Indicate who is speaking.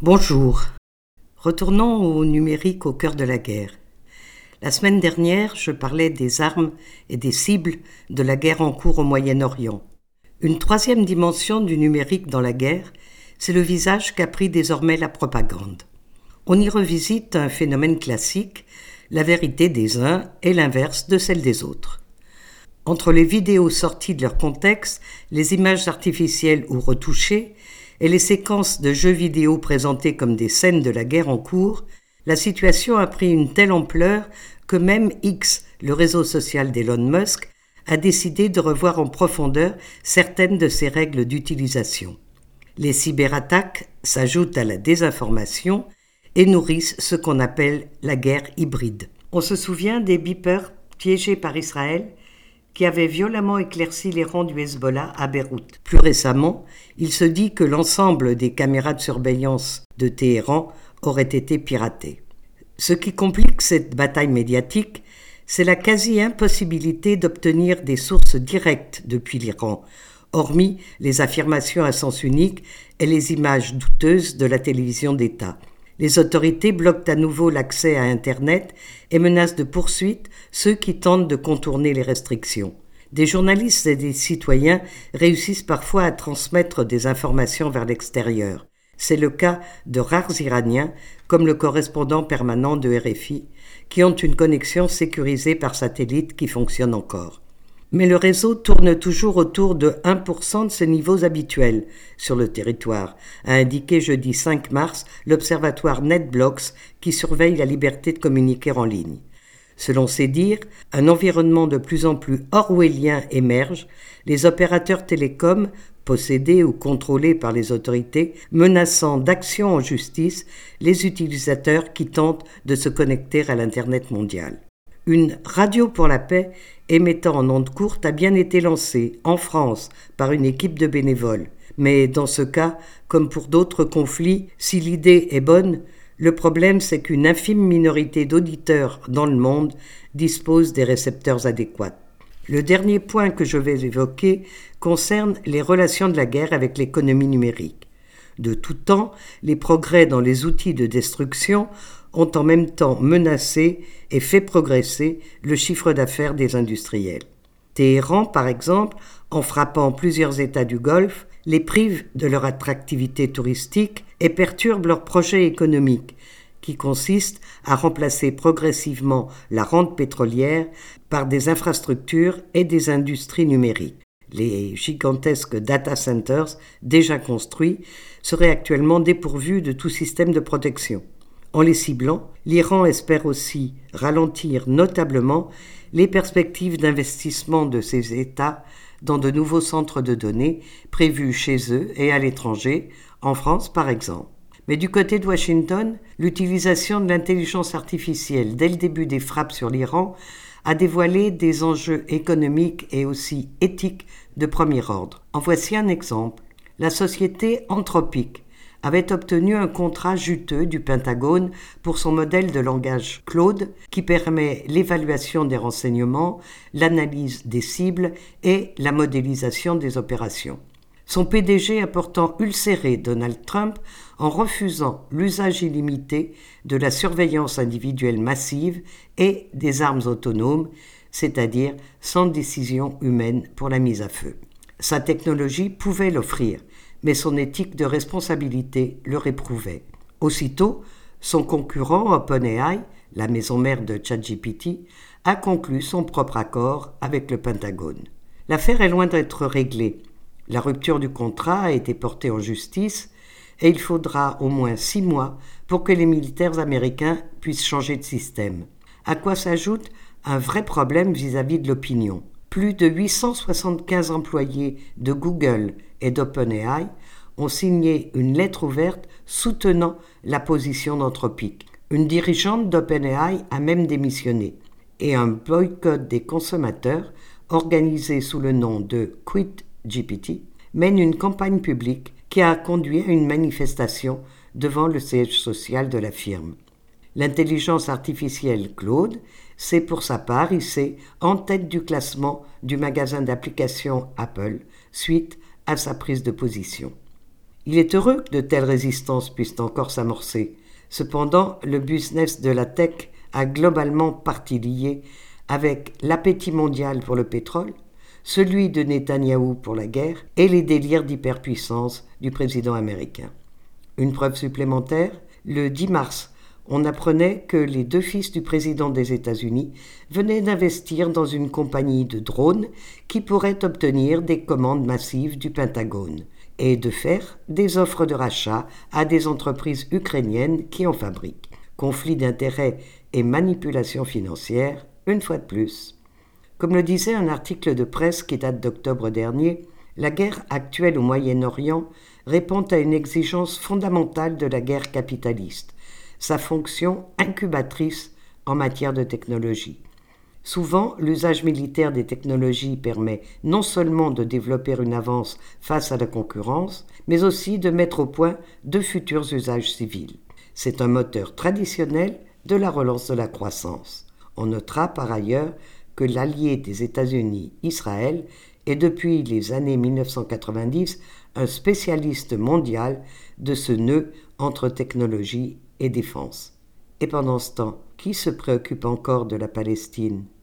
Speaker 1: Bonjour. Retournons au numérique au cœur de la guerre. La semaine dernière, je parlais des armes et des cibles de la guerre en cours au Moyen-Orient. Une troisième dimension du numérique dans la guerre, c'est le visage qu'a pris désormais la propagande. On y revisite un phénomène classique, la vérité des uns et l'inverse de celle des autres. Entre les vidéos sorties de leur contexte, les images artificielles ou retouchées, et les séquences de jeux vidéo présentées comme des scènes de la guerre en cours, la situation a pris une telle ampleur que même X, le réseau social d'Elon Musk, a décidé de revoir en profondeur certaines de ses règles d'utilisation. Les cyberattaques s'ajoutent à la désinformation et nourrissent ce qu'on appelle la guerre hybride. On se souvient des beepers piégés par Israël qui avait violemment éclairci les rangs du Hezbollah à Beyrouth. Plus récemment, il se dit que l'ensemble des caméras de surveillance de Téhéran auraient été piratées. Ce qui complique cette bataille médiatique, c'est la quasi-impossibilité d'obtenir des sources directes depuis l'Iran, hormis les affirmations à sens unique et les images douteuses de la télévision d'État. Les autorités bloquent à nouveau l'accès à Internet et menacent de poursuites ceux qui tentent de contourner les restrictions. Des journalistes et des citoyens réussissent parfois à transmettre des informations vers l'extérieur. C'est le cas de rares Iraniens, comme le correspondant permanent de RFI, qui ont une connexion sécurisée par satellite qui fonctionne encore. Mais le réseau tourne toujours autour de 1% de ses niveaux habituels sur le territoire, a indiqué jeudi 5 mars l'observatoire NetBlocks qui surveille la liberté de communiquer en ligne. Selon ses dires, un environnement de plus en plus orwellien émerge, les opérateurs télécoms, possédés ou contrôlés par les autorités, menaçant d'action en justice les utilisateurs qui tentent de se connecter à l'Internet mondial. Une radio pour la paix émettant en ondes courtes a bien été lancée, en France, par une équipe de bénévoles. Mais dans ce cas, comme pour d'autres conflits, si l'idée est bonne, le problème c'est qu'une infime minorité d'auditeurs dans le monde dispose des récepteurs adéquats. Le dernier point que je vais évoquer concerne les relations de la guerre avec l'économie numérique. De tout temps, les progrès dans les outils de destruction ont en même temps menacé et fait progresser le chiffre d'affaires des industriels. Téhéran, par exemple, en frappant plusieurs États du Golfe, les prive de leur attractivité touristique et perturbe leur projet économique, qui consiste à remplacer progressivement la rente pétrolière par des infrastructures et des industries numériques. Les gigantesques data centers déjà construits seraient actuellement dépourvus de tout système de protection. En les ciblant, l'Iran espère aussi ralentir notablement les perspectives d'investissement de ces États dans de nouveaux centres de données prévus chez eux et à l'étranger, en France par exemple. Mais du côté de Washington, l'utilisation de l'intelligence artificielle dès le début des frappes sur l'Iran a dévoilé des enjeux économiques et aussi éthiques de premier ordre. En voici un exemple. La société Anthropic avait obtenu un contrat juteux du Pentagone pour son modèle de langage Claude qui permet l'évaluation des renseignements, l'analyse des cibles et la modélisation des opérations. Son PDG a pourtant ulcéré Donald Trump en refusant l'usage illimité de la surveillance individuelle massive et des armes autonomes, c'est-à-dire sans décision humaine pour la mise à feu. Sa technologie pouvait l'offrir, mais son éthique de responsabilité le réprouvait. Aussitôt, son concurrent OpenAI, la maison mère de ChatGPT, a conclu son propre accord avec le Pentagone. L'affaire est loin d'être réglée. La rupture du contrat a été portée en justice et il faudra au moins 6 mois pour que les militaires américains puissent changer de système. À quoi s'ajoute un vrai problème vis-à-vis de l'opinion. Plus de 875 employés de Google et d'OpenAI ont signé une lettre ouverte soutenant la position d'Anthropic. Une dirigeante d'OpenAI a même démissionné. Et un boycott des consommateurs, organisé sous le nom de QuitGPT, mène une campagne publique qui a conduit à une manifestation devant le siège social de la firme. L'intelligence artificielle Claude s'est pour sa part hissée en tête du classement du magasin d'applications Apple suite à sa prise de position. Il est heureux que de telles résistances puissent encore s'amorcer. Cependant, le business de la tech a globalement partie liée avec l'appétit mondial pour le pétrole, celui de Netanyahou pour la guerre et les délires d'hyperpuissance du président américain. Une preuve supplémentaire, le 10 mars, on apprenait que les 2 fils du président des États-Unis venaient d'investir dans une compagnie de drones qui pourrait obtenir des commandes massives du Pentagone et de faire des offres de rachat à des entreprises ukrainiennes qui en fabriquent. Conflit d'intérêts et manipulation financière, une fois de plus. Comme le disait un article de presse qui date d'octobre dernier, la guerre actuelle au Moyen-Orient répond à une exigence fondamentale de la guerre capitaliste, sa fonction incubatrice en matière de technologie. Souvent, l'usage militaire des technologies permet non seulement de développer une avance face à la concurrence, mais aussi de mettre au point de futurs usages civils. C'est un moteur traditionnel de la relance de la croissance. On notera par ailleurs que l'allié des États-Unis, Israël, est depuis les années 1990 un spécialiste mondial de ce nœud entre technologie et défense. Et pendant ce temps, qui se préoccupe encore de la Palestine ?